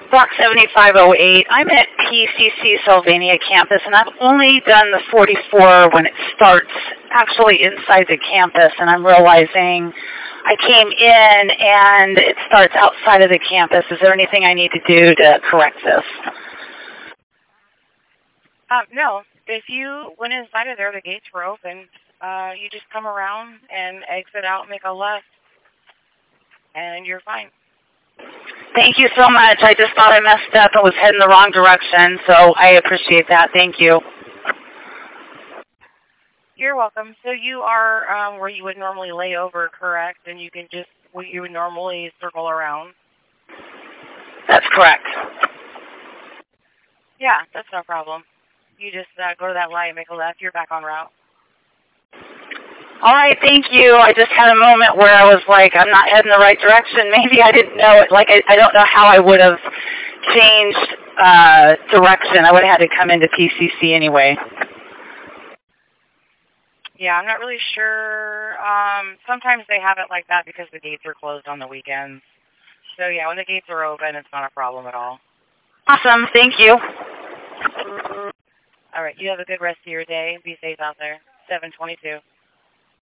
Block 7508. I'm at PCC Sylvania campus, and I've only done the 44 when it starts actually inside the campus, and I'm realizing I came in and it starts outside of the campus. Is there anything I need to do to correct this? No. If you went inside of there, the gates were open. You just come around and exit out, make a left, and you're fine. Thank you so much. I just thought I messed up and was heading the wrong direction, so I appreciate that. Thank you. You're welcome. So you are where you would normally lay over, correct? And you can just, you would normally circle around? That's correct. Yeah, that's no problem. You just go to that light, make a left, you're back on route. All right, thank you. I just had a moment where I was like, I'm not heading the right direction. Maybe I didn't know it. Like, I don't know how I would have changed direction. I would have had to come into PCC anyway. Yeah, I'm not really sure. Sometimes they have it like that because the gates are closed on the weekends. So, yeah, when the gates are open, it's not a problem at all. Awesome. Thank you. All right, you have a good rest of your day. Be safe out there. 722.